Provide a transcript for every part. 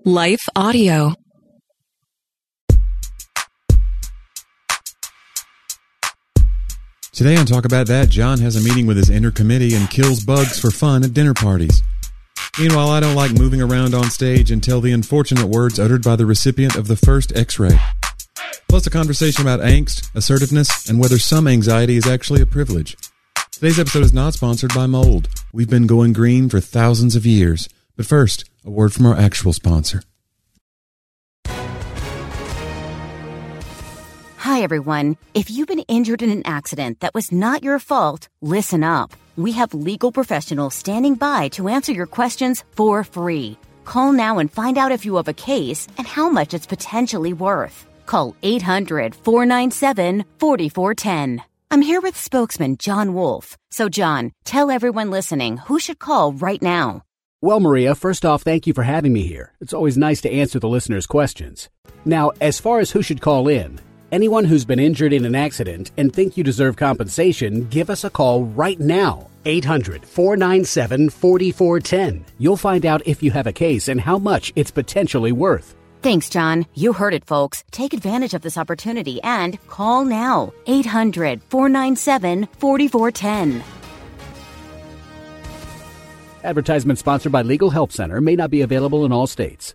Life Audio. Today on Talk About That, John has a meeting with his inner committee and kills bugs for fun at dinner parties. Meanwhile, I don't like moving around on stage and tell the unfortunate words uttered by the recipient of the first X-ray. Plus a conversation about angst, assertiveness, and whether some anxiety is actually a privilege. Today's episode is not sponsored by Mold. We've been going green for thousands of years. But first, a word from our actual sponsor. Hi, everyone. If you've been injured in an accident that was not your fault, listen up. We have legal professionals standing by to answer your questions for free. Call now and find out if you have a case and how much it's potentially worth. Call 800-497-4410. I'm here with spokesman John Wolf. So, John, tell everyone listening who should call right now. Well, Maria, first off, thank you for having me here. It's always nice to answer the listeners' questions. Now, as far as who should call in, anyone who's been injured in an accident and think you deserve compensation, give us a call right now. 800-497-4410. You'll find out if you have a case and how much it's potentially worth. Thanks, John. You heard it, folks. Take advantage of this opportunity and call now. 800-497-4410. Advertisement sponsored by Legal Help Center. May not be available in all states.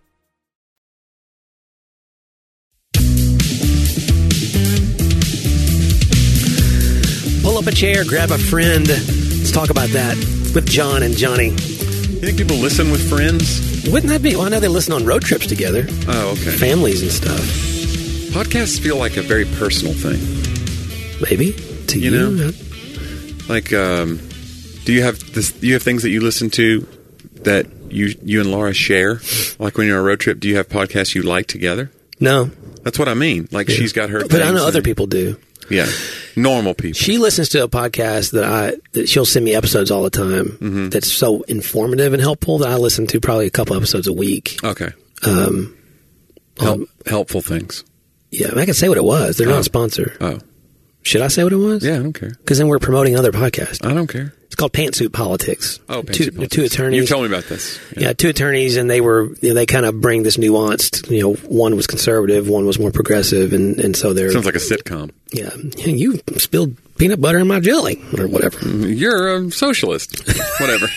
Pull up a chair, grab a friend. Let's talk about that with John and Johnny. You think people listen with friends? Wouldn't that be? Well, I know they listen on road trips together. Oh, okay. Families and stuff. Podcasts feel like a very personal thing. Maybe to you. Know? Like, do you have things that you listen to that you and Laura share? Like when you're on a road trip, do you have podcasts you like together? No. That's what I mean. Like she's got her. But I know other people do. Yeah, normal people. She listens to a podcast that she'll send me episodes all the time. Mm-hmm. That's so informative and helpful that I listen to probably a couple episodes a week. Okay. Helpful things. Yeah, I can say what it was. They're not a sponsor. Oh. Should I say what it was? Yeah, I don't care. Because then we're promoting other podcasts. I don't care. It's called Pantsuit Politics. Oh, Pantsuit Politics. Two attorneys. You told me about this. Yeah, two attorneys, and they kind of bring this nuanced, one was conservative, one was more progressive, and so they're... Sounds like a sitcom. Yeah. You spilled peanut butter in my jelly, or whatever. You're a socialist. Whatever.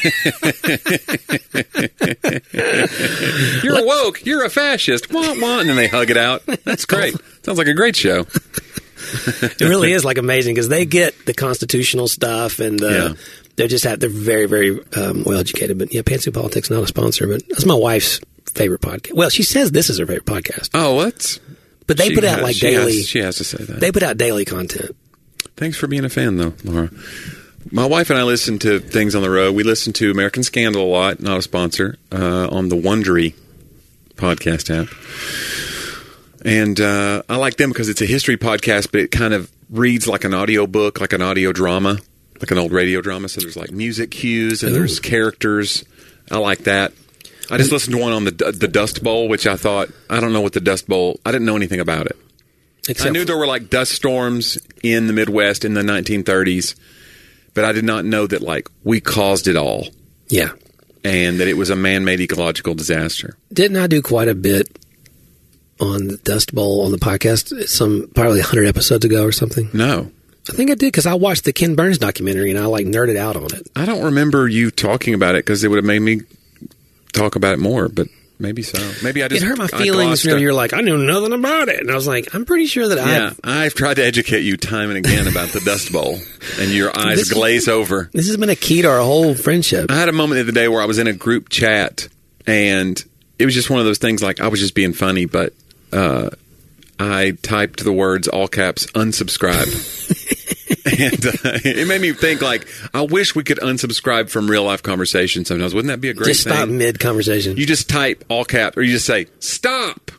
You're woke. You're a fascist. Wah, wah. And then they hug it out. That's great. Sounds like a great show. It really is amazing because they get the constitutional stuff and they're very, very well educated. But yeah, Pantsuit Politics, not a sponsor, but that's my wife's favorite podcast. Well, she says this is her favorite podcast. Oh, what? But they put out daily. She has to say that. They put out daily content. Thanks for being a fan, though, Laura. My wife and I listen to things on the road. We listen to American Scandal a lot, not a sponsor, on the Wondery podcast app. And I like them because it's a history podcast, but it kind of reads like an audio book, like an audio drama, like an old radio drama. So there's like music cues and there's characters. I like that. I just listened to one on the Dust Bowl, which I thought, I don't know what the Dust Bowl, I didn't know anything about it. I knew there were like dust storms in the Midwest in the 1930s, but I did not know that we caused it all. Yeah. And that it was a man-made ecological disaster. Didn't I do quite a bit on the Dust Bowl on the podcast probably 100 episodes ago or something? No. I think I did because I watched the Ken Burns documentary and I nerded out on it. I don't remember you talking about it because it would have made me talk about it more, but maybe so. Maybe I just... It hurt my feelings when you're like, I knew nothing about it. And I was like, I'm pretty sure that I've tried to educate you time and again about the Dust Bowl and your eyes glaze over. This has been a key to our whole friendship. I had a moment the other day where I was in a group chat and it was just one of those things I was just being funny, but I typed the words, all caps, unsubscribe. And it made me think, I wish we could unsubscribe from real-life conversations sometimes. Wouldn't that be a great thing? Just stop mid-conversation. You just type all caps, or you just say, stop!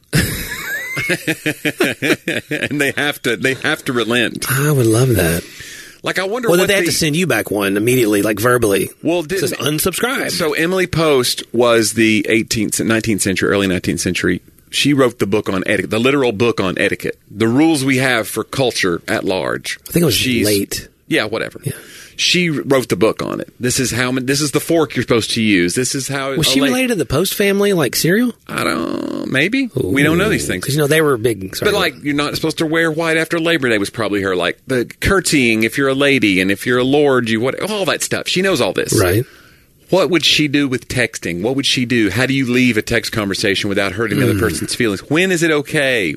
And they have to relent. I would love that. I wonder what they have to send you back one immediately, verbally. Well, it says unsubscribe. So Emily Post was the 19th century, early 19th century. She wrote the book on etiquette, the literal book on etiquette, the rules we have for culture at large. I think it was late. Yeah, whatever. Yeah. she wrote the book on it. This is the fork you're supposed to use. This is how. Was she related to the Post family, like cereal? I don't. Maybe. Ooh. We don't know these things because they were big. But like, you're not supposed to wear white after Labor Day was probably her. Like the curtsying if you're a lady, and if you're a lord, all that stuff. She knows all this, right? What would she do with texting? What would she do? How do you leave a text conversation without hurting the other person's feelings? When is it okay?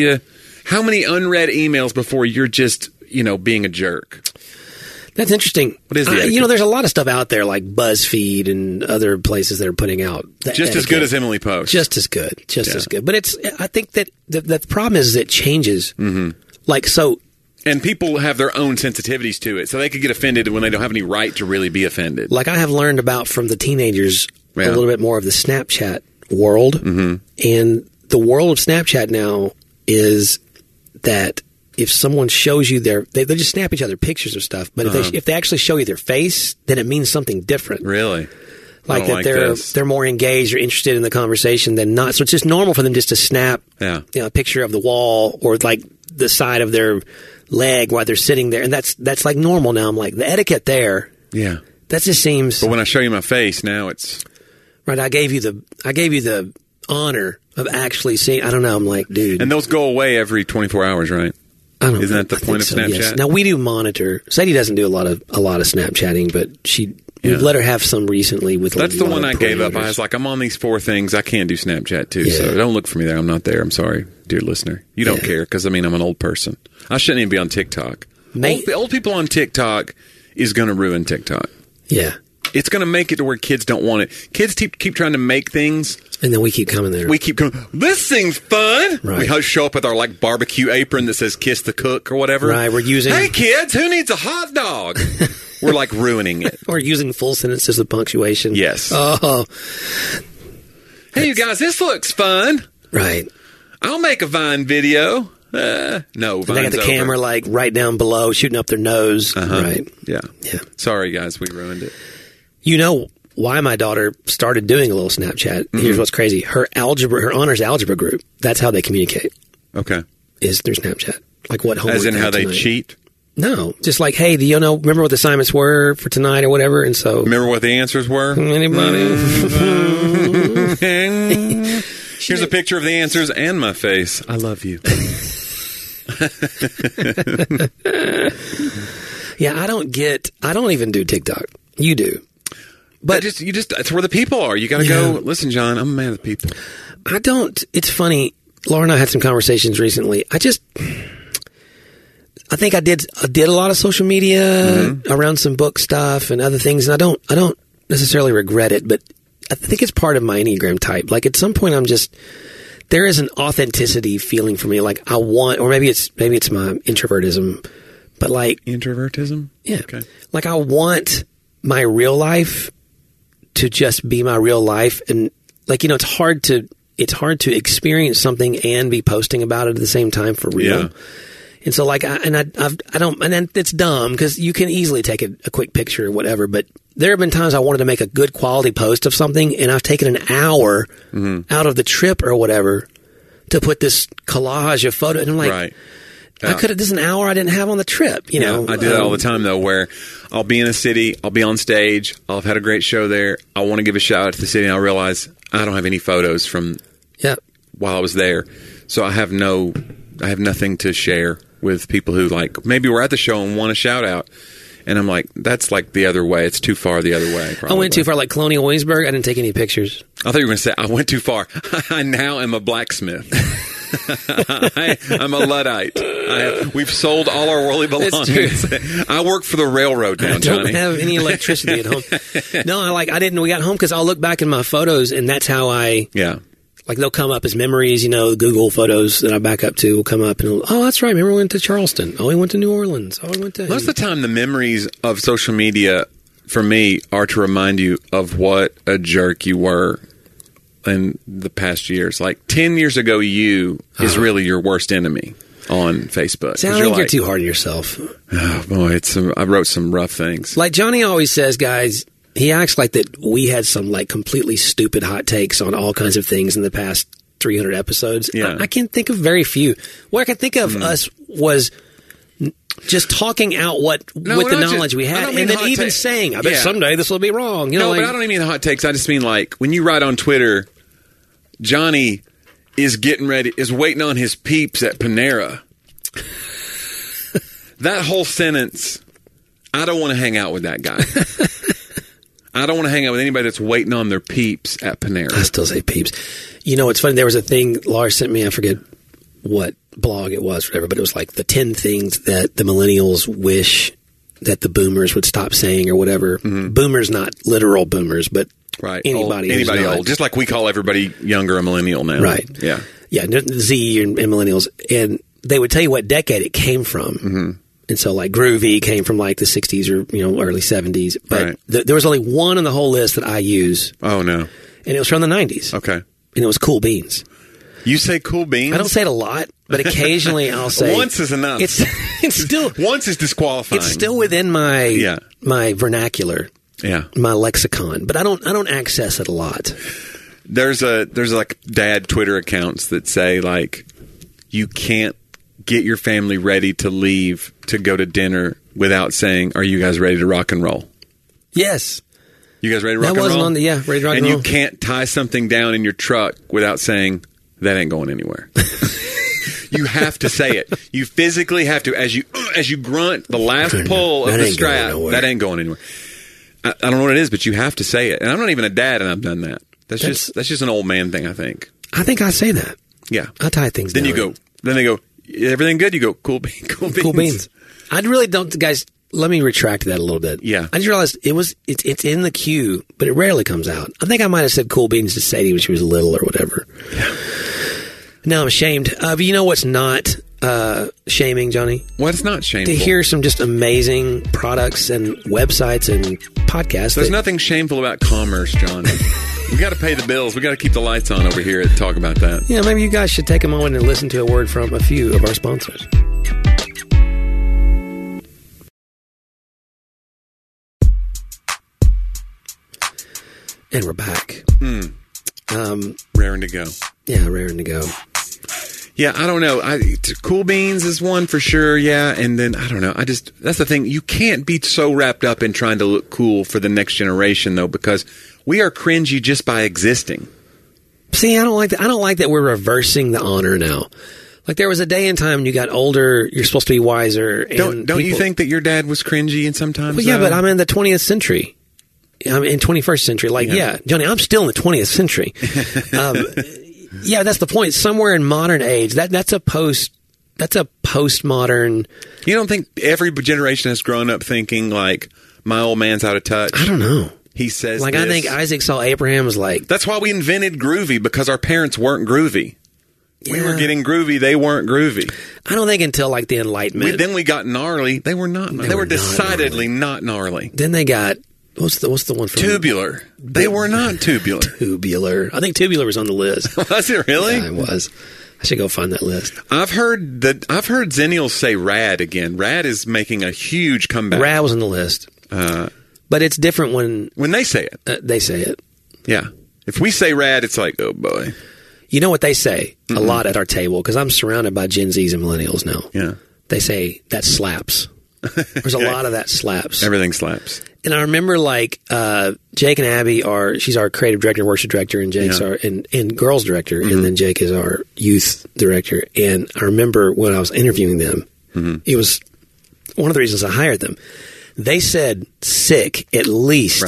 How many unread emails before you're just, being a jerk? That's interesting. What is the there's a lot of stuff out there like BuzzFeed and other places that are putting out just as good as Emily Post. Just as good. As good. But I think that the problem is it changes. Mm-hmm. Like, so. And people have their own sensitivities to it, so they could get offended when they don't have any right to really be offended. Like I have learned about from the teenagers a little bit more of the Snapchat world. Mm-hmm. And the world of Snapchat now is that if someone shows you they just snap each other pictures of stuff, but if they actually show you their face, then it means something different. Really? Like that they're more engaged or interested in the conversation than not. So it's just normal for them just to snap a picture of the wall or like the side of their leg while they're sitting there, and that's like normal now. I'm like, the etiquette there. Yeah. That just seems. But when I show you my face, now it's right. I gave you the honor of actually seeing. I don't know. I'm like, dude. And those go away every 24 hours, right? I don't know. Isn't that the point of Snapchat? Yes. Now we do monitor. Sadie doesn't do a lot of Snapchatting, but we've let her have some recently with. That's the one I gave up. I was like, I'm on these 4 things. I can't do Snapchat too, so don't look for me there. I'm not there. I'm sorry, dear listener. You don't care because I'm an old person. I shouldn't even be on TikTok. Old people on TikTok is going to ruin TikTok. Yeah. It's going to make it to where kids don't want it. Kids keep trying to make things. And then we keep coming there. We keep coming, this thing's fun. Right. We show up with our like barbecue apron that says kiss the cook or whatever. Right. We're using. Hey kids, who needs a hot dog? We're like ruining it. We're using full sentences with punctuation. Yes. Oh. Hey you guys, this looks fun. Right. I'll make a Vine video. No, Vine's they got the camera like right down below, shooting up their nose. Uh-huh. Right. Yeah. Sorry, guys, we ruined it. You know why my daughter started doing a little Snapchat? Mm-hmm. Here's what's crazy: her honors algebra group. That's how they communicate. Okay. Is through Snapchat? Like what homework? As in how they tonight. cheat? No, just like, hey, do you remember what the assignments were for tonight or whatever? And so, remember what the answers were? Anybody? Here's a picture of the answers and my face. I love you. Yeah, I don't even do TikTok. You do. But it's where the people are. You got to go, listen, John, I'm a man of the people. I don't. It's funny. Laura and I had some conversations recently. I think I did a lot of social media around some book stuff and other things, and I don't necessarily regret it, but I think it's part of my Enneagram type. Like at some point there is an authenticity feeling for me. Like I want, or maybe it's my introvertism, but like introvertism. Yeah. Okay. Like I want my real life to just be my real life. And like, it's hard to experience something and be posting about it at the same time for real. Yeah. And so like, and then it's dumb because you can easily take a quick picture or whatever, but there have been times I wanted to make a good quality post of something and I've taken an hour out of the trip or whatever to put this collage of photos. And I'm like, right. This is an hour I didn't have on the trip, you know. I do that all the time though, where I'll be in a city, I'll be on stage, I'll have had a great show there. I want to give a shout out to the city and I realize I don't have any photos from while I was there. So I have nothing to share with people who like maybe were at the show and want a shout out. And I'm like, that's like the other way. It's too far the other way. Probably. I went too far, like Colonial Williamsburg. I didn't take any pictures. I thought you were going to say, I went too far. I now am a blacksmith. I'm a Luddite. We've sold all our worldly belongings. I work for the railroad now, Johnny. I don't have any electricity at home. No, I didn't. We got home because I'll look back in my photos, and that's how like they'll come up as memories, Google photos that I back up to will come up and that's right. Remember we went to Charleston. Oh, we went to New Orleans. Oh, we went to... Most of the time the memories of social media for me are to remind you of what a jerk you were in the past years. Like 10 years ago, you is really your worst enemy on Facebook. See, I think you're too hard on yourself. Oh, boy. I wrote some rough things. Like Johnny always says, guys... He acts like that we had some like completely stupid hot takes on all kinds of things in the past 300 episodes. Yeah. I can think of very few. What I can think of us was Just talking out with the knowledge we had, and then even saying, I bet someday this will be wrong. You know, but I don't even mean the hot takes. I just mean like when you write on Twitter, Johnny is waiting on his peeps at Panera. That whole sentence, I don't want to hang out with that guy. I don't want to hang out with anybody that's waiting on their peeps at Panera. I still say peeps. You know, it's funny. There was a thing Lars sent me. I forget what blog it was, or whatever, but it was like the 10 things that the millennials wish that the boomers would stop saying, or whatever. Mm-hmm. Boomers, not literal boomers, but anybody old. Just like we call everybody younger a millennial now. Right. Yeah. Yeah. Z and millennials. And they would tell you what decade it came from. Mm-hmm. And so like groovy came from like the 60s or, early 70s. But there was only one on the whole list that I use. Oh, no. And it was from the 90s. Okay. And it was Cool Beans. You say Cool Beans? I don't say it a lot, but occasionally I'll say... Once is enough. It's still... Once is disqualifying. It's still within my vernacular, my lexicon, but I don't access it a lot. There's like dad Twitter accounts that say like, you can't get your family ready to leave to go to dinner without saying, are you guys ready to rock and roll? Yes. You guys ready to rock and roll? That wasn't on the, ready to rock and roll. And you can't tie something down in your truck without saying, that ain't going anywhere. You have to say it. You physically have to. As you grunt the last pull of the strap, that ain't going anywhere. I don't know what it is, but you have to say it. And I'm not even a dad, and I've done that. That's just an old man thing, I think. I think I say that. Yeah. I tie things down. Then they go, everything good? You go, cool beans. Cool beans. I really don't, guys, let me retract that a little bit. Yeah. I just realized it's in the queue, but it rarely comes out. I think I might have said cool beans to Sadie when she was little or whatever. Yeah. Now I'm ashamed. But you know what's not shaming, Johnny? What's not shameful? To hear some just amazing products and websites and podcasts. There's nothing shameful about commerce, John. We got to pay the bills. We got to keep the lights on over here and talk about that. Yeah, maybe you guys should take a moment and listen to a word from a few of our sponsors. And we're back. Raring to go. Yeah, raring to go. Yeah, I don't know. Cool Beans is one for sure, yeah. And then, I don't know. That's the thing. You can't be so wrapped up in trying to look cool for the next generation, though, because we are cringy just by existing. See, I don't like that. I don't like that we're reversing the honor now. Like, there was a day and time when you got older, you're supposed to be wiser. And don't you think that your dad was cringy and sometimes? Well, yeah, but I'm in the 20th century. I'm in 21st century. Like, yeah, Johnny, I'm still in the 20th century. Yeah, that's the point. Somewhere in modern age, that's a postmodern. You don't think every generation has grown up thinking like, my old man's out of touch? I don't know. He says like, this. I think Isaac saw Abraham was like. That's why we invented groovy, because our parents weren't groovy. Yeah. We were getting groovy. They weren't groovy. I don't think until like the Enlightenment. Then we got gnarly. They were not. They were decidedly not gnarly. Then they got. What's the one from Tubular? They were not tubular. Tubular. I think Tubular was on the list. Was it really? Yeah, it was. I should go find that list. I've heard Zennials say Rad again. Rad is making a huge comeback. Rad was on the list. But it's different when they say it. They say it. Yeah. If we say Rad, it's like, oh boy. You know what they say a lot at our table, because I'm surrounded by Gen Zs and millennials now. Yeah. They say that slaps. There's a lot of that slaps. Everything slaps. And I remember like Jake and Abby she's our creative director and worship director, and Jake's our and girls director, and then Jake is our youth director. And I remember when I was interviewing them, it was one of the reasons I hired them. They said sick at least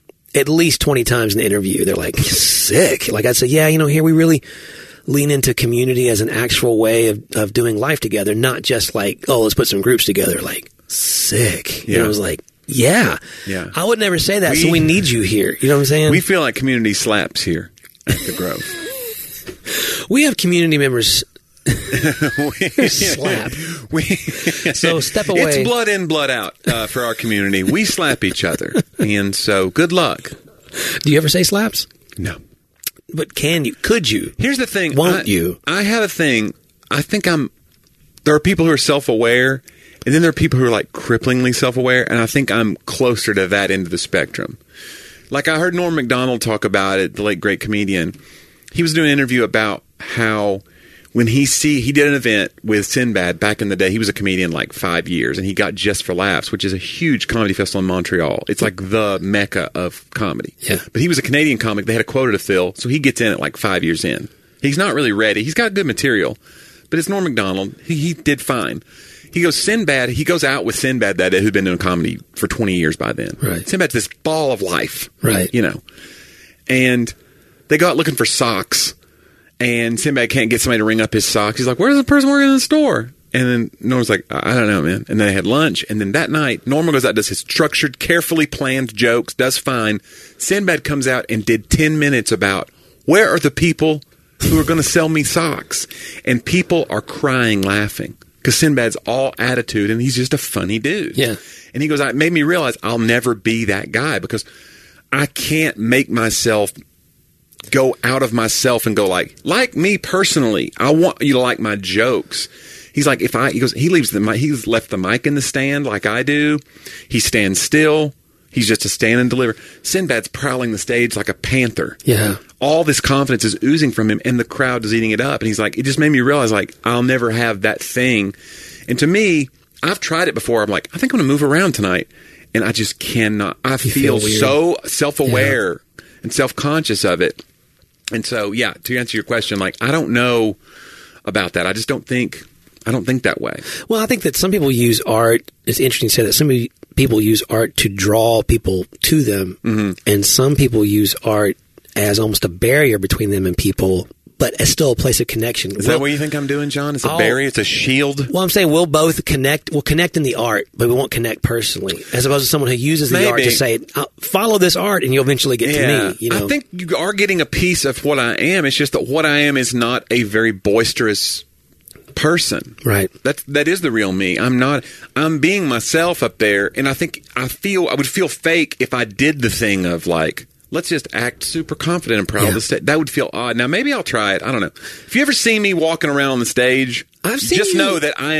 20 times in the interview. They're like, sick. Like I'd say, yeah, here we really lean into community as an actual way of doing life together, not just like, oh, let's put some groups together. Like, sick. Yeah. And I was like, yeah. I would never say that, so we need you here. You know what I'm saying? We feel like community slaps here at the Grove. We have community members slap. So step away. It's blood in, blood out for our community. We slap each other. And so good luck. Do you ever say slaps? No. But can you? Could you? Here's the thing. Won't you? I have a thing. I think there are people who are self-aware, and then there are people who are like cripplingly self-aware, and I think I'm closer to that end of the spectrum. Like I heard Norm Macdonald talk about it, the late great comedian. He was doing an interview about how when he did an event with Sinbad back in the day. He was a comedian like 5 years, and he got Just for Laughs, which is a huge comedy festival in Montreal. It's like the mecca of comedy. Yeah. But he was a Canadian comic. They had a quota to fill, so he gets in at like 5 years in. He's not really ready. He's got good material, but it's Norm Macdonald. He did fine. He goes out with Sinbad that day, who'd been doing comedy for 20 years by then. Right. Sinbad's this ball of life. Right. And they go out looking for socks, and Sinbad can't get somebody to ring up his socks. He's like, where's the person working in the store? And then Norm's like, I don't know, man. And then they had lunch, and then that night, Norm goes out, does his structured, carefully planned jokes, does fine. Sinbad comes out and did 10 minutes about, where are the people who are going to sell me socks? And people are crying, laughing. Because Sinbad's all attitude, and he's just a funny dude. Yeah. And he goes, it made me realize I'll never be that guy, because I can't make myself go out of myself and go like me personally, I want you to like my jokes. He's like, he's left the mic in the stand like I do. He stands still. He's just a stand and deliver. Sinbad's prowling the stage like a panther. Yeah. All this confidence is oozing from him, and the crowd is eating it up. And he's like, it just made me realize, like, I'll never have that thing. And to me, I've tried it before. I'm like, I think I'm going to move around tonight. And I just cannot. I feel so self-aware and self-conscious of it. And so, yeah, to answer your question, like, I don't know about that. I don't think that way. Well, I think that some people use art. It's interesting to say that some people use art to draw people to them, and some people use art as almost a barrier between them and people, but as still a place of connection. Is that what you think I'm doing, John? It's a barrier? It's a shield? Well, I'm saying we'll both connect. We'll connect in the art, but we won't connect personally, as opposed to someone who uses the art to say, follow this art and you'll eventually get to me. I think you are getting a piece of what I am. It's just that what I am is not a very boisterous person. Right. That is the real me. I'm being myself up there, and I think I would feel fake if I did the thing of like, let's just act super confident and proud of the stage. That would feel odd. Now, maybe I'll try it. I don't know. If you ever see me walking around on the stage, just know that I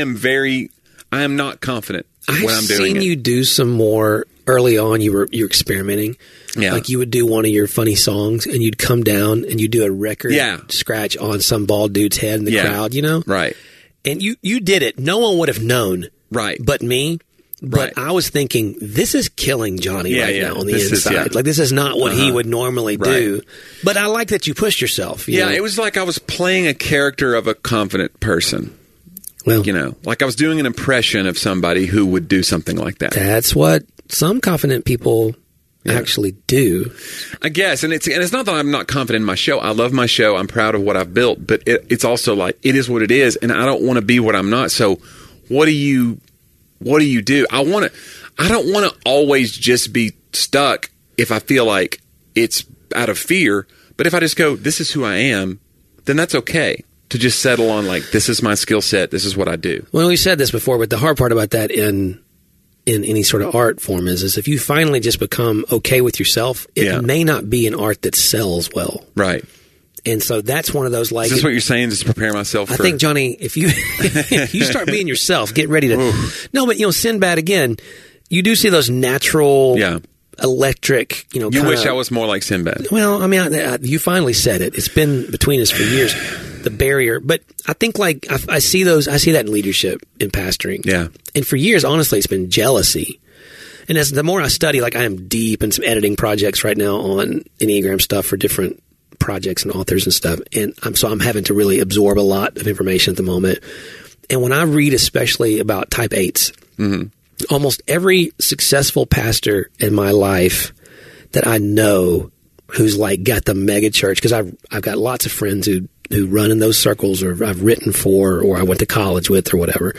am not confident when I'm doing it. I've seen you do some more early on. You were experimenting. Yeah. Like you would do one of your funny songs and you'd come down and you'd do a record scratch on some bald dude's head in the crowd, Right. And you did it. No one would have known. Right. But me. But I was thinking, this is killing Johnny now on the inside. Like, this is not what he would normally do. But I like that you pushed yourself. You know? It was like I was playing a character of a confident person. Well, like I was doing an impression of somebody who would do something like that. That's what some confident people actually do. I guess. And it's not that I'm not confident in my show. I love my show. I'm proud of what I've built. But it's also like, it is what it is. And I don't want to be what I'm not. So what do you do? I don't want to always just be stuck if I feel like it's out of fear. But if I just go, this is who I am, then that's okay to just settle on like, this is my skill set. This is what I do. Well, we said this before, but the hard part about that in any sort of art form is if you finally just become okay with yourself, it may not be an art that sells well. Right. And so that's one of those like... Is this what you're saying, just to prepare myself for... I think, Johnny, if you start being yourself, get ready to... Oof. No, but, Sinbad, again, you do see those natural, electric, You wish I was more like Sinbad. Well, I mean, you finally said it. It's been between us for years, the barrier. But I think, like, I see that in leadership, in pastoring. Yeah. And for years, honestly, it's been jealousy. And as the more I study, like, I am deep in some editing projects right now on Enneagram stuff for different projects and authors and stuff, and I'm having to really absorb a lot of information at the moment. And when I read especially about type 8s, almost every successful pastor in my life that I know who's like got the mega church, because I've got lots of friends who run in those circles, or I've written for, or I went to college with, or whatever,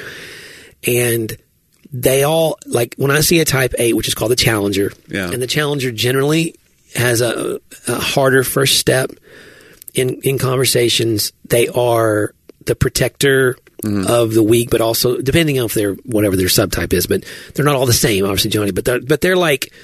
and they all, like, when I see a type 8, which is called the Challenger, and the Challenger generally has a harder first step in conversations. They are the protector of the weak, but also, depending on if they're whatever their subtype is, but they're not all the same, obviously, Johnny. But they're like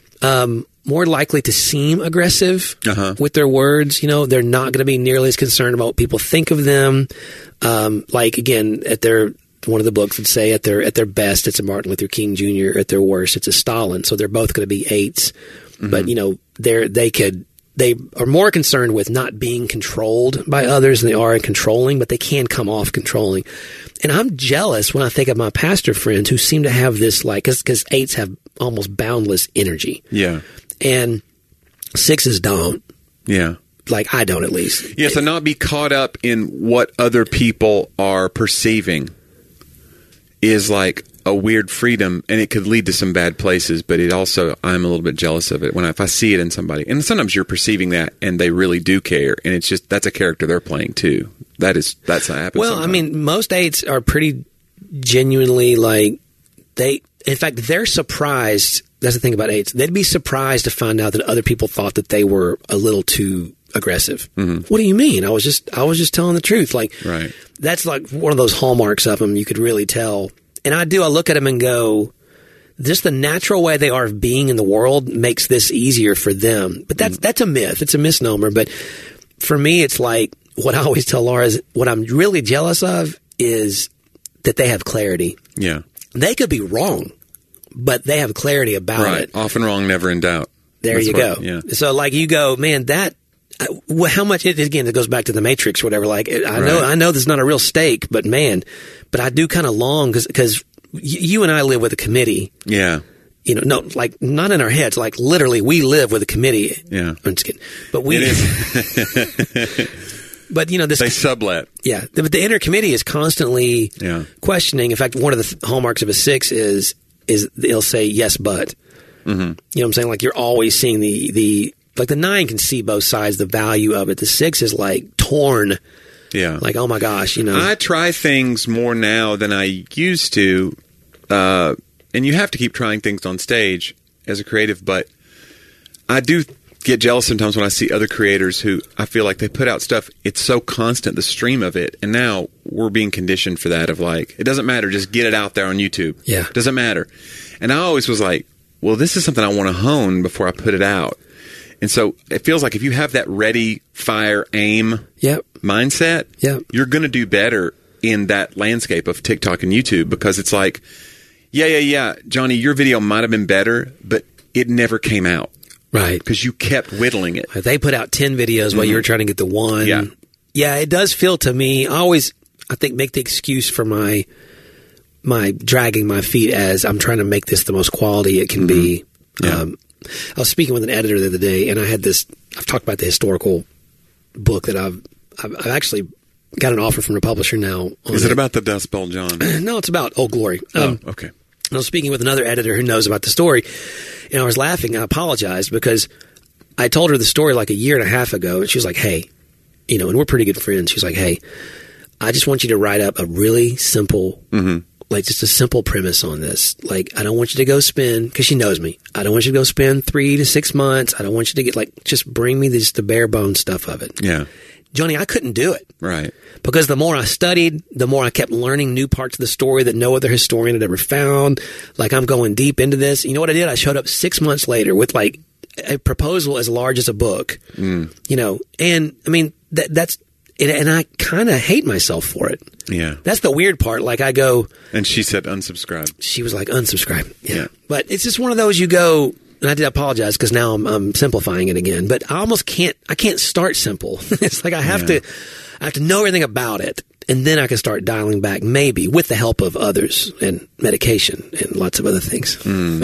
more likely to seem aggressive with their words. They're not going to be nearly as concerned about what people think of them. Like, again, one of the books would say at their best, it's a Martin Luther King Jr. At their worst, it's a Stalin. So they're both going to be 8s. But, they could they are more concerned with not being controlled by others than they are in controlling, but they can come off controlling. And I'm jealous when I think of my pastor friends who seem to have this, like, because 8s have almost boundless energy. Yeah. And 6s don't. Yeah. Like, I don't, at least. Yeah, so not be caught up in what other people are perceiving is like a weird freedom, and it could lead to some bad places, but it also, I'm a little bit jealous of it if I see it in somebody. And sometimes you're perceiving that and they really do care, and it's just, that's a character they're playing too. That's what happens. Well, sometimes. I mean, most 8s are pretty genuinely like, in fact, they're surprised. That's the thing about 8s. They'd be surprised to find out that other people thought that they were a little too aggressive. Mm-hmm. What do you mean? I was just telling the truth. Like, right. That's like one of those hallmarks of them. You could really tell. And I look at them and go, just the natural way they are of being in the world makes this easier for them. But that's a myth. It's a misnomer. But for me, it's like, what I always tell Laura is, what I'm really jealous of is that they have clarity. Yeah. They could be wrong, but they have clarity about it. Often wrong, never in doubt. There you go. Yeah. So like you go, man, that, how much, again, it goes back to the Matrix or whatever. Like, I know this is not a real stake, but man, but I do kind of long because you and I live with a committee. Yeah. You know, no, like not in our heads, like literally we live with a committee. Yeah. I'm just kidding. But we, but you know, this. They sublet. Yeah. But the inner committee is constantly questioning. In fact, one of the hallmarks of a 6 is they'll say, yes, but. Mm-hmm. You know what I'm saying? Like you're always seeing like the 9 can see both sides, the value of it. The 6 is like torn. Yeah. Like, oh my gosh, you know. I try things more now than I used to. And you have to keep trying things on stage as a creative, but I do get jealous sometimes when I see other creators who I feel like they put out stuff. It's so constant, the stream of it. And now we're being conditioned for that of like, it doesn't matter. Just get it out there on YouTube. Yeah. It doesn't matter. And I always was like, well, this is something I want to hone before I put it out. And so it feels like if you have that ready, fire, aim mindset, you're going to do better in that landscape of TikTok and YouTube because it's like, yeah, Johnny, your video might have been better, but it never came out. Right. Because you kept whittling it. They put out 10 videos while you were trying to get the one. Yeah. Yeah, it does feel to me, I think, make the excuse for my dragging my feet as I'm trying to make this the most quality it can be. Yeah. I was speaking with an editor the other day, and I've talked about the historical book that I've actually got an offer from the publisher now. Is it about the Dust Bowl John? No, it's about Old Glory. Okay. I was speaking with another editor who knows about the story, and I was laughing. I apologized because I told her the story like a year and a half ago, and she was like, hey, you know, and we're pretty good friends. She was like, hey, I just want you to write up a really simple like just a simple premise on this. Like, I don't want you to go spend, because she knows me, I don't want you to go spend 3 to 6 months. I don't want you to get, like, just bring me the bare bones stuff of it. Yeah. Johnny, I couldn't do it. Right. Because the more I studied, the more I kept learning new parts of the story that no other historian had ever found. Like, I'm going deep into this. You know what I did? I showed up 6 months later with, like, a proposal as large as a book. You know, and, I mean, that's... And I kind of hate myself for it. Yeah. That's the weird part. Like, I go... And she said unsubscribe. She was like, unsubscribe. Yeah. But it's just one of those you go... And I did apologize because now I'm simplifying it again. But I almost can't... I can't start simple. It's like I have to know everything about it. And then I can start dialing back, maybe, with the help of others and medication and lots of other things.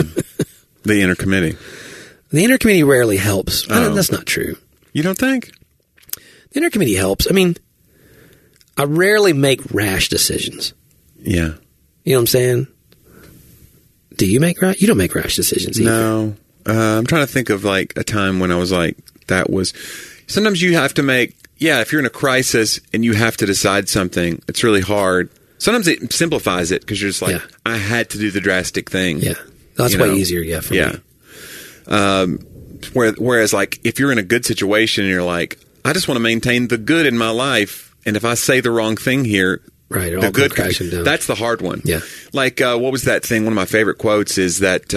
The inner committee. The inner committee rarely helps. That's not true. You don't think? The inner committee helps. I mean, I rarely make rash decisions. Yeah. You know what I'm saying? Do you make rash? You don't make rash decisions either. No. I'm trying to think of, like, a time when I was like, that was... Sometimes you have to make... Yeah, if you're in a crisis and you have to decide something, it's really hard. Sometimes it simplifies it because you're just like, I had to do the drastic thing. Yeah. That's way easier, for me. Whereas, like, if you're in a good situation and you're like, I just want to maintain the good in my life, and if I say the wrong thing here, right, the good crashing down. That's the hard one. Yeah. Like, what was that thing? One of my favorite quotes is that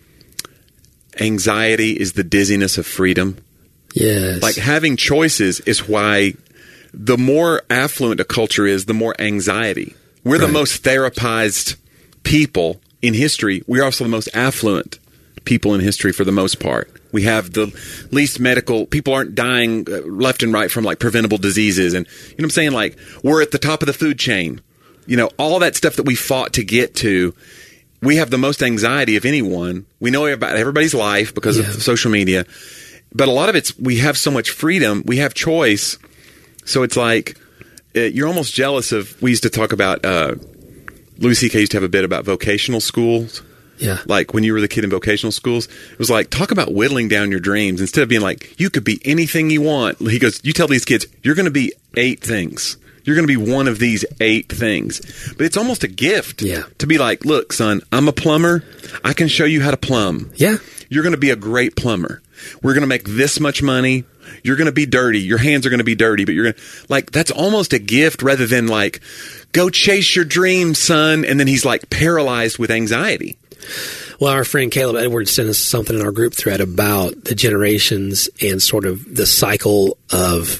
anxiety is the dizziness of freedom. Yes. Like, having choices is why the more affluent a culture is, the more anxiety. We're the most therapized people in history. We're also the most affluent people in history for the most part. We have the least medical. People aren't dying left and right from like preventable diseases, and you know what I'm saying. Like we're at the top of the food chain. You know, all that stuff that we fought to get to. We have the most anxiety of anyone. We know about everybody's life because of social media. But a lot of it's, we have so much freedom. We have choice. So it's like, you're almost jealous of, we used to talk about, Louis C.K. used to have a bit about vocational schools. Yeah. Like when you were the kid in vocational schools, it was like, talk about whittling down your dreams. Instead of being like, you could be anything you want. He goes, you tell these kids, you're going to be 8 things. You're going to be one of these 8 things. But it's almost a gift to be like, look, son, I'm a plumber. I can show you how to plumb. Yeah. You're going to be a great plumber. We're going to make this much money. You're going to be dirty. Your hands are going to be dirty, but you're going to, like, that's almost a gift rather than like, go chase your dreams, son. And then he's like paralyzed with anxiety. Well, our friend Caleb Edwards sent us something in our group thread about the generations and sort of the cycle of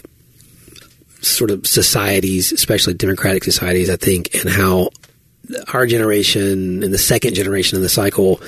sort of societies, especially democratic societies, I think, and how our generation and the second generation of the cycle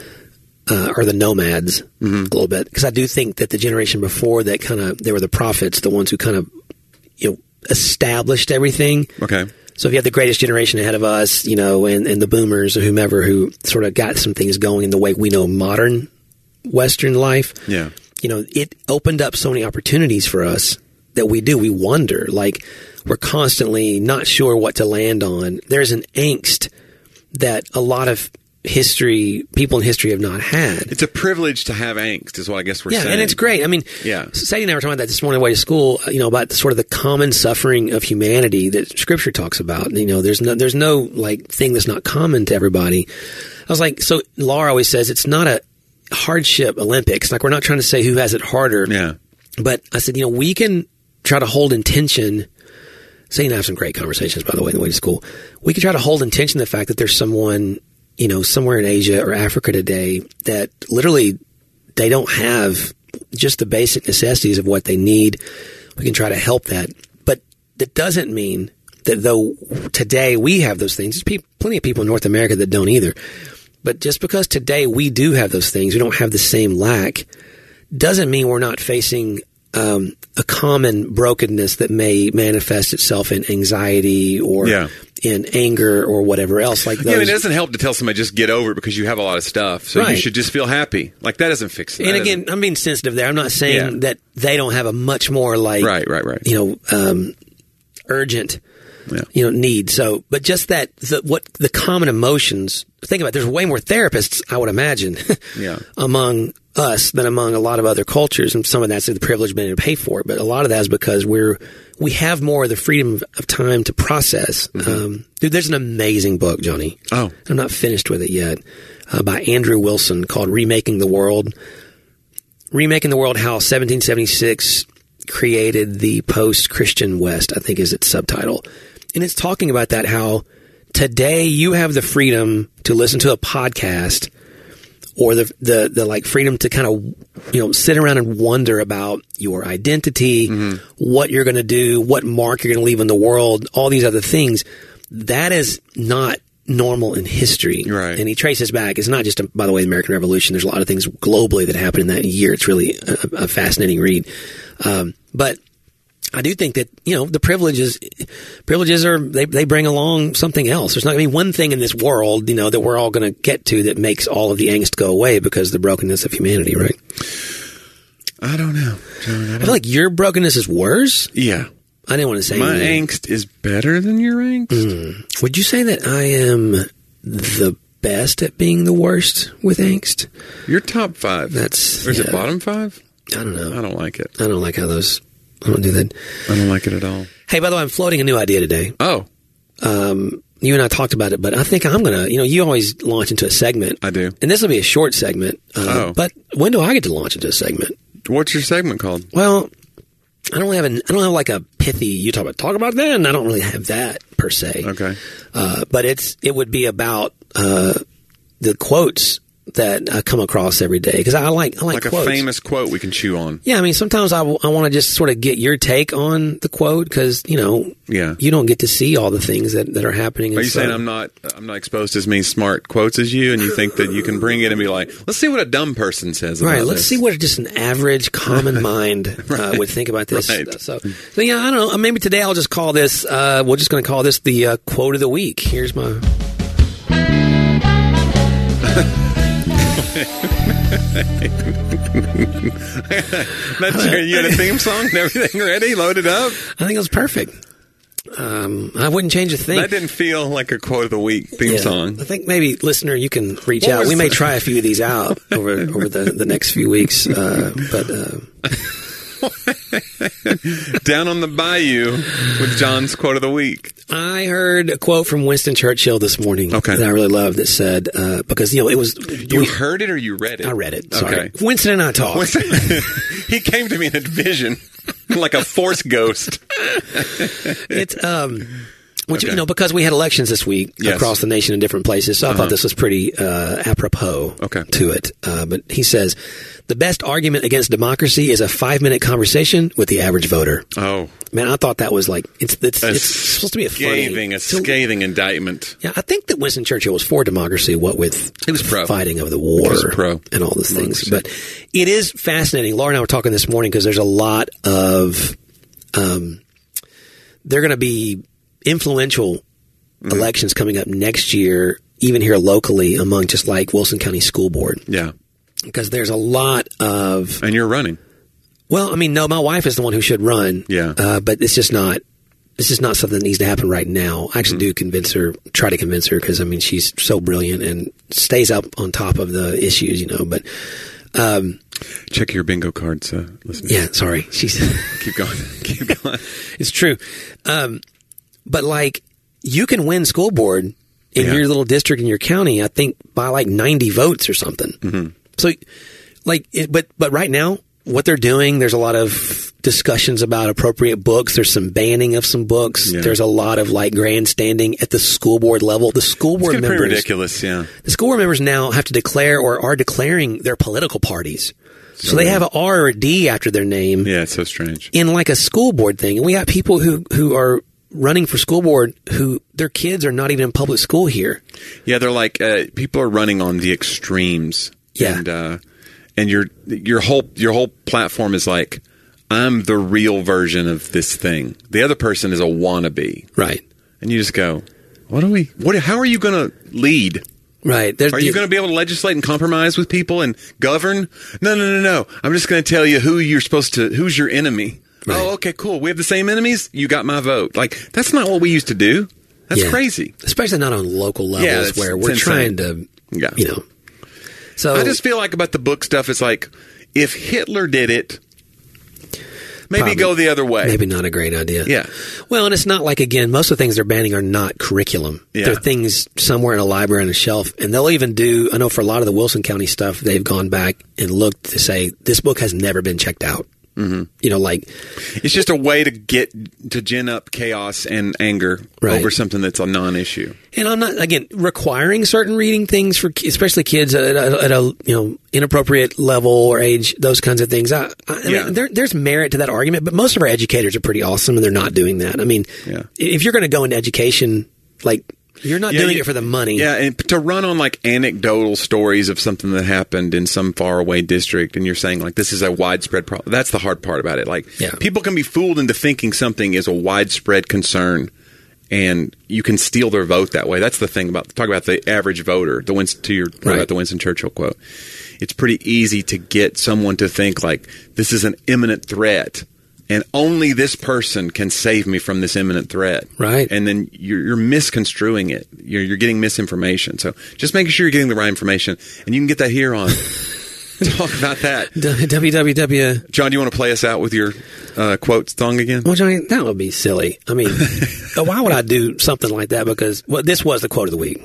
are the nomads a little bit. Because I do think that the generation before that kind of, they were the prophets, the ones who kind of, you know, established everything. Okay. So if you have the greatest generation ahead of us, you know, and the boomers or whomever who sort of got some things going in the way we know modern Western life, you know, it opened up so many opportunities for us that we do. We wonder, like, we're constantly not sure what to land on. There's an angst that a lot of people in history have not had. It's a privilege to have angst is what I guess we're saying. Yeah, and it's great. I mean, Sadie and I were talking about that this morning on the way to school, you know, about sort of the common suffering of humanity that Scripture talks about. You know, there's no like thing that's not common to everybody. I was like, so Laura always says it's not a hardship Olympics. Like, we're not trying to say who has it harder. Yeah. But I said, you know, we can try to hold in tension. Sadie and I have some great conversations, by the way, on the way to school. We can try to hold in tension the fact that there's someone, you know, somewhere in Asia or Africa today that literally they don't have just the basic necessities of what they need. We can try to help that. But that doesn't mean that though today we have those things, there's plenty of people in North America that don't either. But just because today we do have those things, we don't have the same lack, doesn't mean we're not facing a common brokenness that may manifest itself in anxiety or in anger or whatever else. Like those. Yeah, it doesn't help to tell somebody just get over it because you have a lot of stuff. So you should just feel happy. Like that doesn't fix it. And again, I'm being sensitive there. I'm not saying that they don't have a much more like you know urgent you know need. So, but just that the common emotions. Think about it, there's way more therapists, I would imagine, among us than among a lot of other cultures, and some of that's the privilege being able to pay for it. But a lot of that is because we have more of the freedom of time to process. Dude, there's an amazing book, Johnny. Oh, I'm not finished with it yet, by Andrew Wilson called "Remaking the World." Remaking the World: How 1776 created the post-Christian West, I think is its subtitle, and it's talking about that how. Today, you have the freedom to listen to a podcast or the like freedom to kind of, you know, sit around and wonder about your identity, what you're going to do, what mark you're going to leave in the world, all these other things. That is not normal in history. Right. And he traces back. It's not just, by the way, the American Revolution. There's a lot of things globally that happened in that year. It's really a fascinating read. But I do think that, you know, the privileges are, they bring along something else. There's not going to be one thing in this world, you know, that we're all going to get to that makes all of the angst go away because of the brokenness of humanity, right? I don't know, John. I feel like your brokenness is worse. Yeah. I didn't want to say my anything. angst is better than your angst. Would you say that I am the best at being the worst with angst? You're top 5. Or is it bottom 5? I don't know. I don't like it. I don't like how those... I don't do that. I don't like it at all. Hey, by the way, I'm floating a new idea today. Oh. You and I talked about it, but I think I'm going to, you know, you always launch into a segment. I do. And this will be a short segment. But when do I get to launch into a segment? What's your segment called? Well, I don't have like a pithy, you talk about that, and I don't really have that per se. Okay. But it would be about the quotes that come across every day because I like like quotes. A famous quote we can chew on. Yeah, I mean, sometimes I want to just sort of get your take on the quote because you don't get to see all the things that are happening. Are you saying I'm not exposed to as many smart quotes as you, and you think that you can bring it and be like, let's see what a dumb person says about right? Let's this. see what just an average common mind would think about this. Right. So yeah, I don't know. Maybe today I'll just call this. We're just going to call this the quote of the week. Here's my. You had a theme song and everything ready, loaded up? I think it was perfect. I wouldn't change a thing. That didn't feel like a quote of the week theme song. I think maybe, listener, you can reach out. We may try a few of these out over the next few weeks. Down on the bayou with John's quote of the week. I heard a quote from Winston Churchill this morning that I really loved that said, because, it was... You heard it or you read it? I read it. Sorry. Okay. Winston and I talked. He came to me in a vision, like a force ghost. It's... because we had elections this week across the nation in different places, so I thought this was pretty apropos to it. But he says, the best argument against democracy is a 5-minute conversation with the average voter. Oh. Man, I thought that was like, it's supposed to be a scathing indictment. Yeah, I think that Winston Churchill was for democracy, what with he was pro. Fighting of the war and all those things. But it is fascinating. Laura and I were talking this morning because there's a lot of, they're going to be influential elections coming up next year, even here locally among just like Wilson County School Board. Yeah. Because there's a lot of... And you're running. Well, I mean, no, my wife is the one who should run. Yeah. But it's just not something that needs to happen right now. I actually do try to convince her because, I mean, she's so brilliant and stays up on top of the issues, but... check your bingo cards, listeners. Yeah, sorry. Keep going. It's true. But like, you can win school board in your little district in your county, I think, by like 90 votes or something. Mm-hmm. So, like, but right now, what they're doing, there's a lot of discussions about appropriate books. There's some banning of some books. Yeah. There's a lot of like grandstanding at the school board level. The school board members, pretty ridiculous. Yeah, the school board members now have to declare or are declaring their political parties. So they have an R or a D after their name. Yeah, it's so strange. In like a school board thing, and we got people who are running for school board who their kids are not even in public school here. Yeah, they're like people are running on the extremes. Yeah, and your whole platform is like, I'm the real version of this thing. The other person is a wannabe, right? And you just go, how are you going to lead? Right. Are you going to be able to legislate and compromise with people and govern? No. I'm just going to tell you who's your enemy. Right. Oh, okay, cool. We have the same enemies. You got my vote. Like, that's not what we used to do. That's crazy. Especially not on local levels where we're trying to, So I just feel like about the book stuff, it's like, if Hitler did it, maybe go the other way. Maybe not a great idea. Yeah. Well, and it's not like, again, most of the things they're banning are not curriculum. Yeah. They're things somewhere in a library on a shelf. And they'll even do, I know for a lot of the Wilson County stuff, they've gone back and looked to say, this book has never been checked out. Mm-hmm. Like... It's just a way to gin up chaos and anger over something that's a non-issue. And I'm not, again, requiring certain reading things for especially kids at a inappropriate level or age, those kinds of things. I mean, there's merit to that argument, but most of our educators are pretty awesome and they're not doing that. I mean, if you're going to go into education, like... You're not doing it for the money. Yeah, and to run on like anecdotal stories of something that happened in some faraway district, and you're saying like this is a widespread problem. That's the hard part about it. Like people can be fooled into thinking something is a widespread concern, and you can steal their vote that way. That's the thing about the average voter. About the Winston Churchill quote. It's pretty easy to get someone to think like this is an imminent threat. And only this person can save me from this imminent threat. Right. And then you're misconstruing it. You're getting misinformation. So just making sure you're getting the right information. And you can get that here on Talk About That. www. John, do you want to play us out with your quote song again? Well, Johnny, that would be silly. I mean, why would I do something like that? Because this was the quote of the week.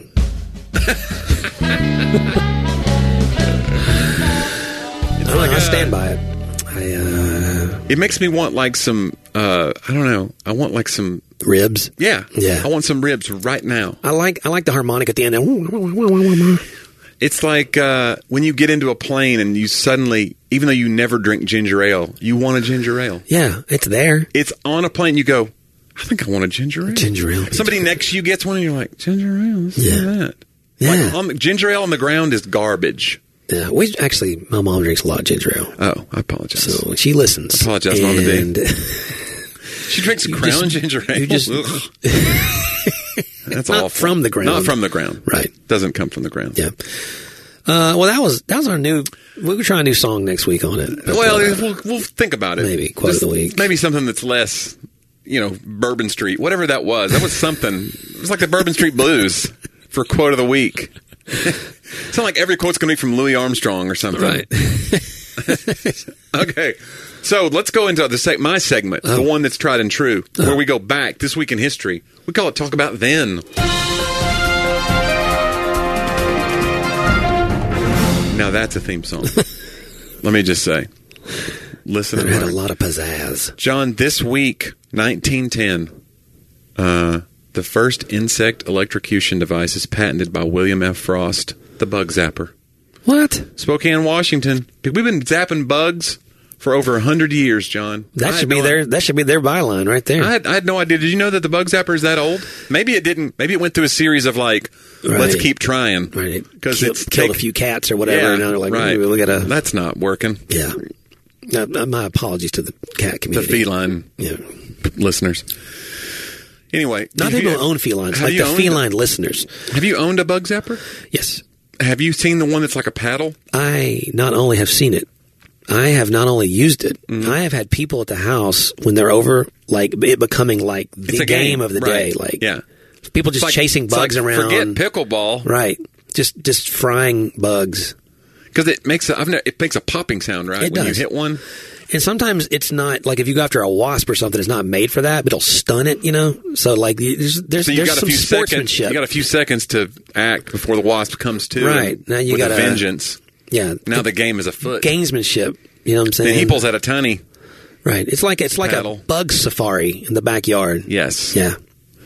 I stand by it. It makes me want like some, I don't know. I want like some ribs. Yeah. I want some ribs right now. I like the harmonic at the end. It's like when you get into a plane and you suddenly, even though you never drink ginger ale, you want a ginger ale. Yeah, it's there. It's on a plane. You go, I think I want a ginger ale. Ginger ale. Somebody next to you gets one and you're like, ginger ale? Let's do that. Yeah. Like, ginger ale on the ground is garbage. Yeah, my mom drinks a lot of ginger ale. Oh, I apologize. So she listens. I apologize, Mama D. She drinks Crown ginger ale. That's not awful. From the ground. Not from the ground. Right. Doesn't come from the ground. Yeah. Well, that was our new. We were trying a new song next week on it. But, we'll think about it. Maybe quote of the week. Maybe something that's less, Bourbon Street, whatever that was. That was something. It was like the Bourbon Street Blues for quote of the week. It's not like every quote's going to be from Louis Armstrong or something. Right. Okay. So let's go into my segment, the one that's tried and true, where we go back this week in history. We call it Talk About Then. Now that's a theme song. Let me just say. Listen to it. Had a lot of pizzazz. John, this week, 1910, the first insect electrocution device is patented by William F. Frost, the bug zapper. What? Spokane, Washington. We've been zapping bugs for over 100 years, John. That should be their byline right there. I had no idea. Did you know that the bug zapper is that old? Maybe it didn't. Maybe it went through a series of let's keep trying. Right. Because it's killed a few cats or whatever. Yeah, and now they're like, right. We gotta. That's not working. Yeah. My apologies to the cat community. The feline listeners. Anyway. Not people who own felines, like the feline listeners. Have you owned a bug zapper? Yes. Have you seen the one that's like a paddle? I not only have seen it, I have not only used it, I have had people at the house when they're over, like it becoming like the game of the day. Like people just chasing bugs around. Forget pickleball. Right. Just frying bugs. Because it makes a popping sound, right? It does. When you hit one. And sometimes it's not, like if you go after a wasp or something, it's not made for that, but it'll stun it, So like there's some sportsmanship. You got a few seconds to act before the wasp comes to. Right. Now you got a vengeance. Yeah. Now the game is afoot. Gamesmanship. You know what I'm saying? Then he pulls out a tunny. Right. It's like a bug safari in the backyard. Yes. Yeah.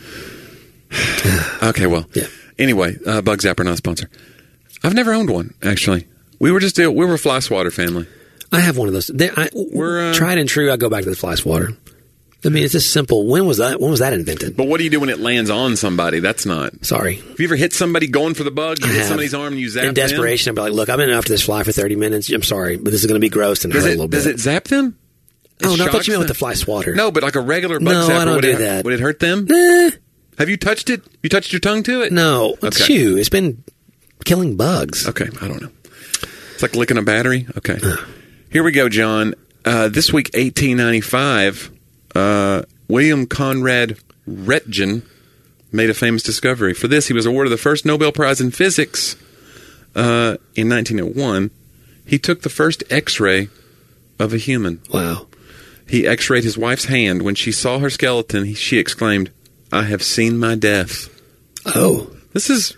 Okay, well. Yeah. Anyway, Bug Zapper, not a sponsor. I've never owned one, actually. We were a fly swatter family. I have one of those. We're tried and true. I go back to the fly swatter. I mean, it's just simple. When was that invented? But what do you do when it lands on somebody? That's not. Sorry. Have you ever hit somebody going for the bug? You hit somebody's arm and you zap them? In desperation, I'd be like, look, I've been after this fly for 30 minutes. I'm sorry, but this is going to be gross and hurt a little bit. Does it zap them? Oh, no, I thought you meant with the fly swatter. No, but like a regular bug zapper. No, I don't do that. Would it hurt them? Nah. Have you touched it? You touched your tongue to it? No. Chew. It's been killing bugs. Okay, I don't know. It's like licking a battery? Okay. Here we go, John. This week, 1895, William Conrad Roentgen made a famous discovery. For this, he was awarded the first Nobel Prize in Physics in 1901. He took the first X-ray of a human. Wow. He X-rayed his wife's hand. When she saw her skeleton, she exclaimed, "I have seen my death." Oh. This is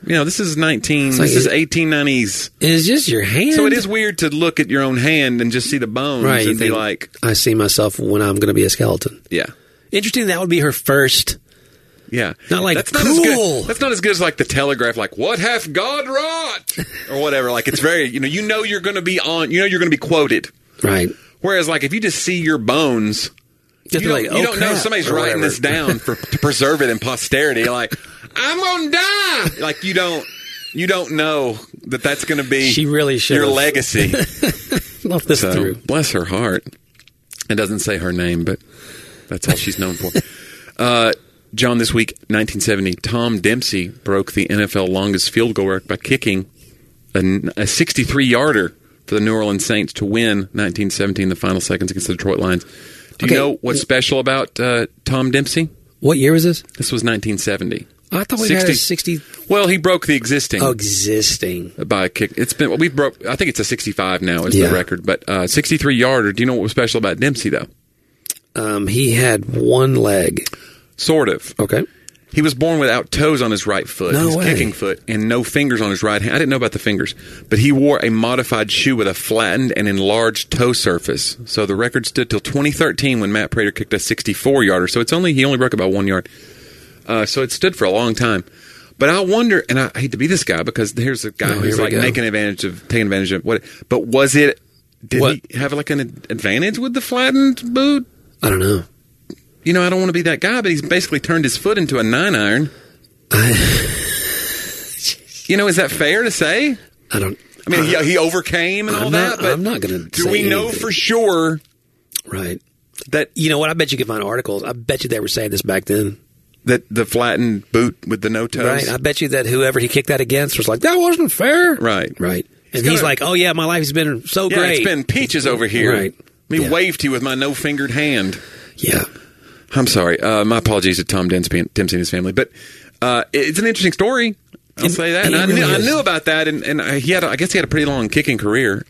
1890s. It's just your hand. So it is weird to look at your own hand and just see the bones and be like, I see myself when I'm going to be a skeleton. Yeah. Interesting. That would be her first. Yeah. Not like, that's cool. Not as good. That's not as good as like the Telegraph, like, what hath God wrought? Or whatever. Like it's very, you're going to be you're going to be quoted. Right. Whereas like if you just see your bones, you don't know somebody's writing this down to preserve it in posterity. Like, I'm gonna die. Like you don't know that that's going to be she really your legacy. Love this through. Bless her heart. It doesn't say her name, but that's all she's known for. John, this week, 1970, Tom Dempsey broke the NFL longest field goal record by kicking a 63-yarder for the New Orleans Saints to win 1917, the final seconds against the Detroit Lions. Do you know what's special about Tom Dempsey? What year was this? This was 1970. I thought we had a 60. Well, he broke the existing. Oh, existing by a kick. It's been I think it's a 65 now is the record, but 63-yarder. Do you know what was special about Dempsey though? He had one leg. Sort of. Okay. He was born without toes on his right foot, his kicking foot, and no fingers on his right hand. I didn't know about the fingers, but he wore a modified shoe with a flattened and enlarged toe surface. So the record stood till 2013 when Matt Prater kicked a 64-yarder. So he only broke about 1 yard. So it stood for a long time. But I wonder, and I hate to be this guy because here's a guy who's like taking advantage of what. But was it? Did he have like an advantage with the flattened boot? I don't know. You know, I don't want to be that guy, but he's basically turned his foot into a 9-iron. You know, is that fair to say? I don't. I mean, he overcame and all that, but I'm not going to. Do we know for sure? Right. That you know what? I bet you could find articles. I bet you they were saying this back then. That the flattened boot with the no toes. Right. I bet you that whoever he kicked that against was like, that wasn't fair. Right. Right. And he's like, oh yeah, my life has been so great. It's been peaches over here. Right. Let me wave to you with my no-fingered hand. Yeah. I'm sorry. My apologies to Tom Dempsey and his family, but it's an interesting story. I'll say that. And I knew about that, and I guess he had a pretty long kicking career.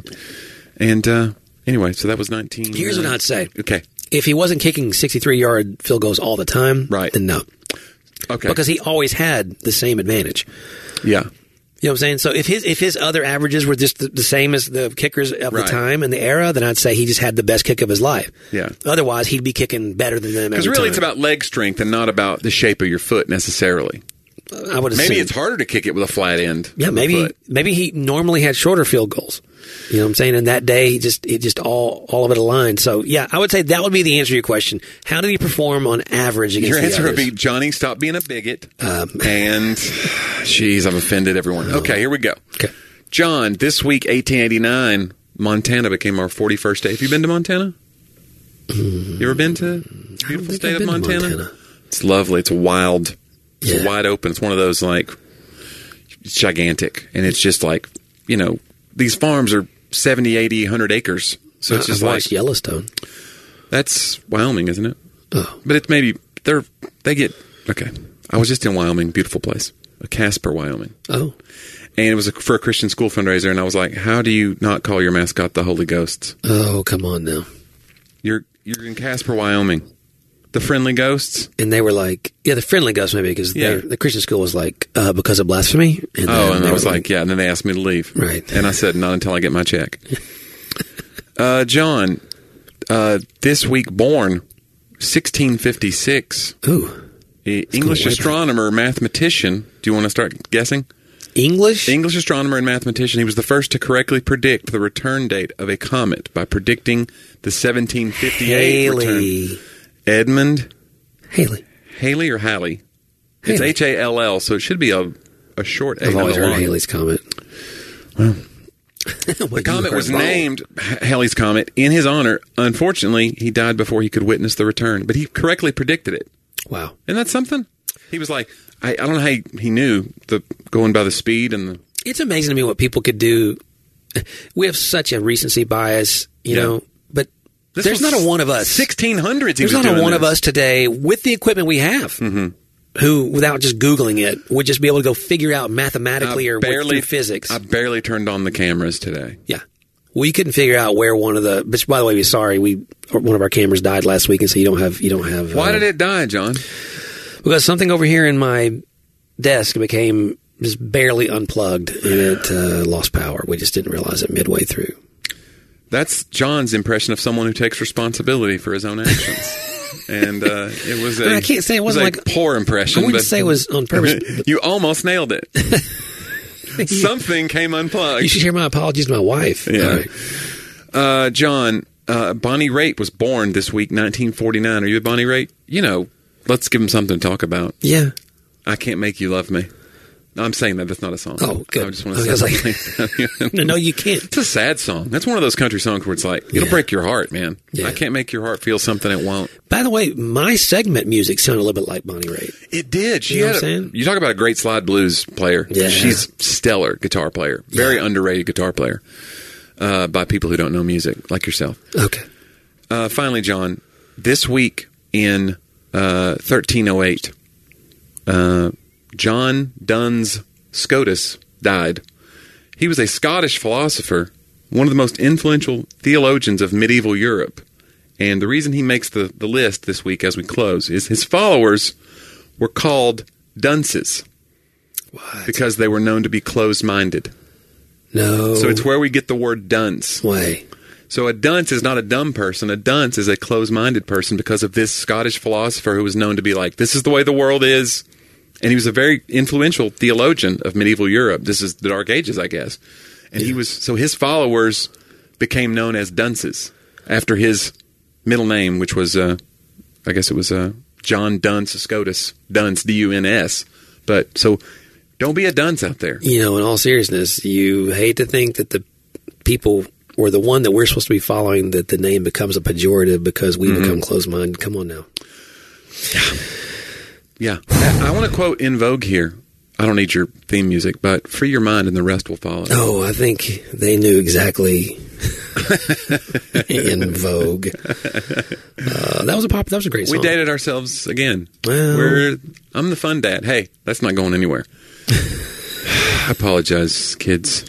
Anyway, so that was 19. Here's what I'd say. Okay. If he wasn't kicking 63-yard field goals all the time, right, then no. Okay. Because he always had the same advantage. Yeah. You know what I'm saying? So if his other averages were just the same as the kickers of the time and the era, then I'd say he just had the best kick of his life. Yeah. Otherwise, he'd be kicking better than them every time. Because really it's about leg strength and not about the shape of your foot necessarly. I would assume. Maybe it's harder to kick it with a flat end. Yeah, maybe he normally had shorter field goals. You know what I'm saying? And that day, it just all of it aligned. So, yeah, I would say that would be the answer to your question. How did he perform on average against Your answer the would be, Johnny, stop being a bigot. And, jeez, I've offended everyone. Okay, here we go. Okay. John, this week, 1889, Montana became our 41st state. Have you been to Montana? You ever been to the beautiful state of Montana? It's lovely. It's wild. It's wide open. It's one of those, like, it's gigantic. And it's just like, you know, these farms are 70, 80, 100 acres. So it's just like Yellowstone. That's Wyoming, isn't it? Oh. But it's maybe okay. I was just in Wyoming, beautiful place. Casper, Wyoming. Oh. And it was for a Christian school fundraiser, and I was like, how do you not call your mascot the Holy Ghosts? Oh, come on now. You're in Casper, Wyoming. The Friendly Ghosts? And they were like, the Friendly Ghosts maybe, because the Christian school was like, because of blasphemy. And and I was like, and then they asked me to leave. Right. And I said, not until I get my check. John, this week born, 1656. Ooh. English astronomer, mathematician. Do you want to start guessing? English astronomer and mathematician. He was the first to correctly predict the return date of a comet by predicting the 1758 return. Edmund Halley or Halley? It's Hall, so it should be a short A. I've always heard Halley's Comet. Well, the comet was named Halley's Comet in his honor. Unfortunately, he died before he could witness the return, but he correctly predicted it. Wow. Isn't that something? He was like, I don't know how he knew going by the speed and the... It's amazing to me what people could do. We have such a recency bias, you know, but there's not a one of us. 1600s. There's not a one of us today with the equipment we have who, without just Googling it, would just be able to go figure out mathematically through physics. I barely turned on the cameras today. Yeah. We couldn't figure out where one of the. But by the way, we're sorry. One of our cameras died last week, and so you don't have. Why did it die, John? Because something over here in my desk became just barely unplugged, and it lost power. We just didn't realize it midway through. That's John's impression of someone who takes responsibility for his own actions. And it was I can't say it wasn't like a poor impression. I wouldn't say it was on purpose. You almost nailed it. Something came unplugged. You should hear my apologies to my wife. Yeah. Right. John, Bonnie Raitt was born this week, 1949. Are you a Bonnie Raitt? You know, let's give him something to talk about. Yeah. I Can't Make You Love Me. No, I'm saying that's not a song. Oh, good. I just want to say something. No, you can't. It's a sad song. That's one of those country songs where it's like, it'll break your heart, man. Yeah. I can't make your heart feel something it won't. By the way, my segment music sounded a little bit like Bonnie Raitt. It did. You know what I'm saying? You talk about a great slide blues player. Yeah. She's stellar guitar player. Very underrated guitar player by people who don't know music, like yourself. Okay. Finally, John, this week in 1308, John Duns Scotus died. He was a Scottish philosopher, one of the most influential theologians of medieval Europe. And the reason he makes the list this week as we close is his followers were called dunces. What? Because they were known to be closed-minded. No. So it's where we get the word dunce. Way. So a dunce is not a dumb person. A dunce is a closed-minded person because of this Scottish philosopher who was known to be like, this is the way the world is. And he was a very influential theologian of medieval Europe. This is the Dark Ages, I guess. And his followers became known as dunces after his middle name, which was, I guess it was John Duns Scotus, Duns, D-U-N-S. But so don't be a dunce out there. In all seriousness, you hate to think that the people or the one that we're supposed to be following, that the name becomes a pejorative because we become closed-minded. Come on now. Yeah. I want to quote In Vogue here. I don't need your theme music, but free your mind and the rest will follow. Oh, I think they knew exactly In Vogue. That was a great song. We dated ourselves again. Well, I'm the fun dad. Hey, that's not going anywhere. I apologize, kids.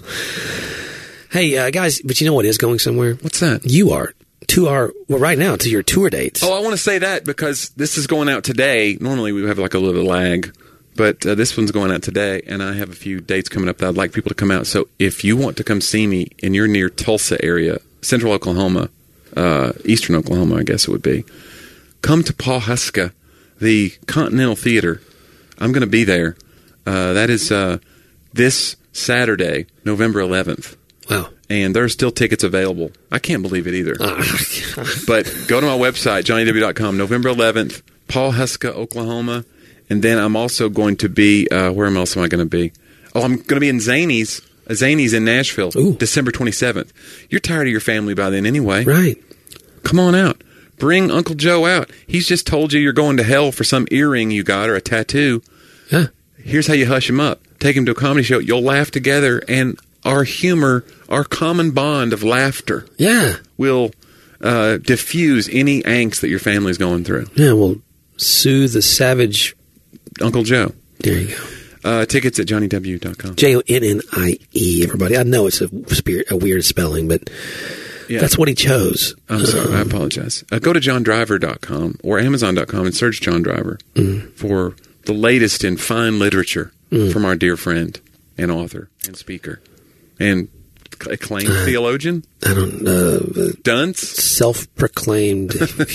Hey, guys, but you know what is going somewhere? What's that? You are. Right now, to your tour dates. Oh, I want to say that because this is going out today. Normally we have like a little lag, but this one's going out today, and I have a few dates coming up that I'd like people to come out. So if you want to come see me and you're near Tulsa area, central Oklahoma, eastern Oklahoma, I guess it would be, come to Pawhuska, the Continental Theater. I'm going to be there. That is this Saturday, November 11th. Wow. And there are still tickets available. I can't believe it either. But go to my website, johnnyw.com, November 11th, Pawhuska, Oklahoma. And then I'm also going to be, where else am I going to be? Oh, I'm going to be in Zanies in Nashville, December 27th. You're tired of your family by then anyway. Right. Come on out. Bring Uncle Joe out. He's just told you you're going to hell for some earring you got or a tattoo. Yeah. Here's how you hush him up. Take him to a comedy show. You'll laugh together, and our humor, our common bond of laughter, will diffuse any angst that your family's going through. Yeah, we'll soothe the savage Uncle Joe. There you go. Tickets at johnnyw.com. JONNIE, everybody. I know it's a weird spelling, but that's what he chose. I'm sorry. I apologize. Go to johndriver.com or amazon.com and search John Driver for the latest in fine literature from our dear friend and author and speaker and acclaimed theologian. I don't know. Dunce? Self-proclaimed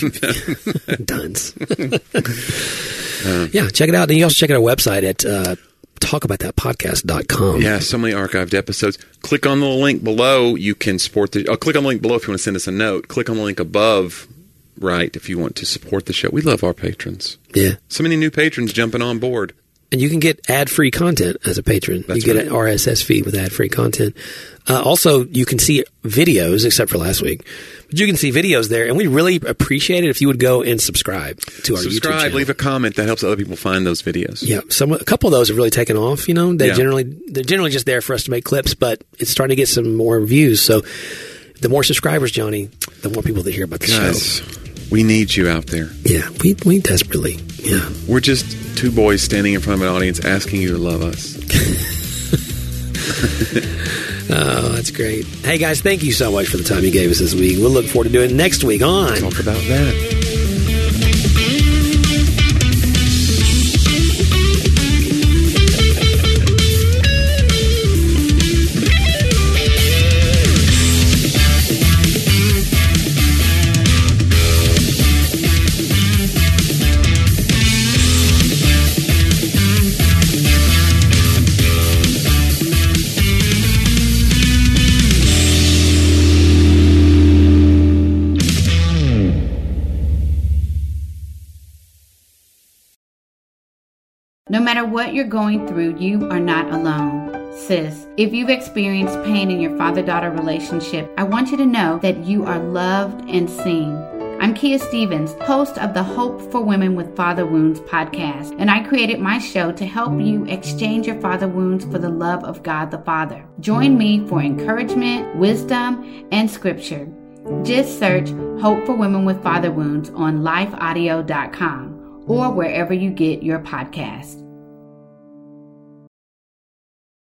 dunce. Check it out. And you also check out our website at talkaboutthatpodcast.com. Yeah, so many archived episodes. Click on the link below. You can support the... click on the link below if you want to send us a note. Click on the link above, right, if you want to support the show. We love our patrons. Yeah. So many new patrons jumping on board. And you can get ad-free content as a patron. That's you get an RSS feed with ad-free content. Also, you can see videos, except for last week. But you can see videos there, and we really appreciate it if you would go and subscribe to our YouTube channel. Leave a comment. That helps other people find those videos. Yeah, a couple of those have really taken off. They're generally just there for us to make clips, but it's starting to get some more views. So the more subscribers, Johnny, the more people that hear about the show. We need you out there. Yeah, we desperately. Yeah, we're just two boys standing in front of an audience asking you to love us. Oh, that's great. Hey, guys, thank you so much for the time you gave us this week. We'll look forward to doing it next week on Talk About That. No matter what you're going through, you are not alone. Sis, if you've experienced pain in your father-daughter relationship, I want you to know that you are loved and seen. I'm Kia Stevens, host of the Hope for Women with Father Wounds podcast, and I created my show to help you exchange your father wounds for the love of God the Father. Join me for encouragement, wisdom, and scripture. Just search Hope for Women with Father Wounds on lifeaudio.com or wherever you get your podcast.